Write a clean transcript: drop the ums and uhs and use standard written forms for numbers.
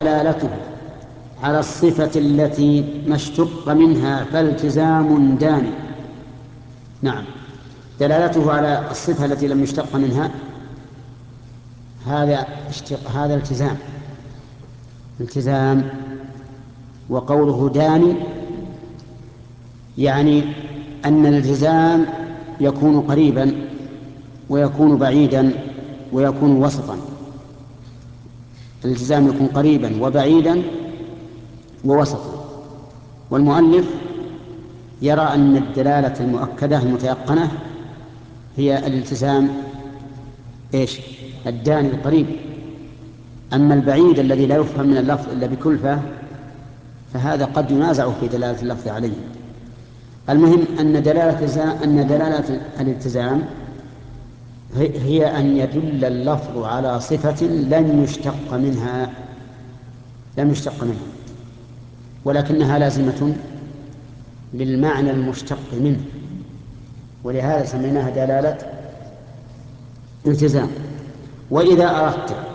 دلالته على الصفة التي ما اشتق منها فالتزام داني. نعم، دلالته على الصفة التي لم يشتق منها هذا التزام. وقوله داني يعني أن الالتزام يكون قريبا ويكون بعيدا ويكون وسطا. الالتزام يكون قريبا وبعيدا ووسطا. والمؤلف يرى أن الدلالة المؤكدة المتيقنة هي الالتزام الداني القريب. أما البعيد الذي لا يفهم من اللفظ إلا بكلفة فهذا قد ينازع في دلالة اللفظ عليه. المهم أن دلالة الالتزام هي أن يدل اللفظ على صفة لم يشتق منها ولكنها لازمة للمعنى المشتق منه، ولهذا سميناها دلالة التزام. وإذا أردت